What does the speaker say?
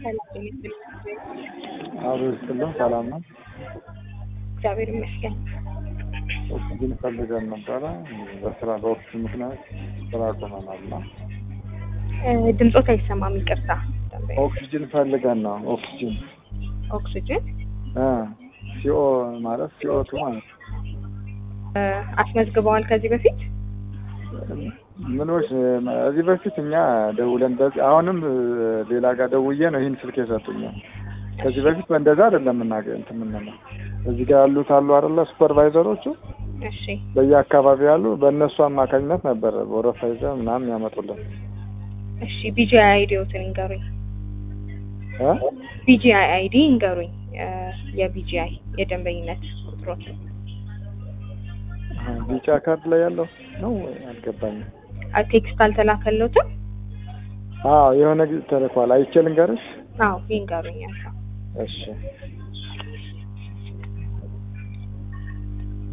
አብሮስልም ሰላም ነው። እግዚአብሔር ይመስገን። ኦክሲጅን ፈልገን ነበረ በስራ በወቅቱ ምክንያት ስራ ቆመናልና ድምጾት አይሰማም፣ ይቅርታ። ኦክሲጅን ፈልገን ነው። ኦክሲጅን ሲኦ ማለት ሲኦ2 ማለት አስመዝግበዋል ከዚህ በፊት? ምኖች እዚህ በፊት እኛ ደውለን አሁንም ሌላ ጋር ደውዬ ነው ይሄን ስልክ የሰጡኝ። ከዚህ በፊት በእንደዛ አይደለም እንምንለው። እዚህ ጋር ያሉት አሉ አይደለ ሱፐርቫይዘሮቹ፣ እሺ፣ በየአካባቢው ያሉ በእነሱ አማካኝነት ነበር ወረፋ ይዘው ምናምን ያመጡልን። እሺ፣ ቢጂአይ አይዲዎትን እንገሩኝ። ቢጂአይ አይዲ እንገሩኝ። የቢጂአይ የደንበኝነት ቁጥሮት ቢጫ ካርድ ላይ ያለው ነው አልገባኝም። ቴክስት አልተላከለውትም? የሆነ ጊዜ ተልኳል። አይቼ ልንገርሽ? ይንገሩኝ። እሺ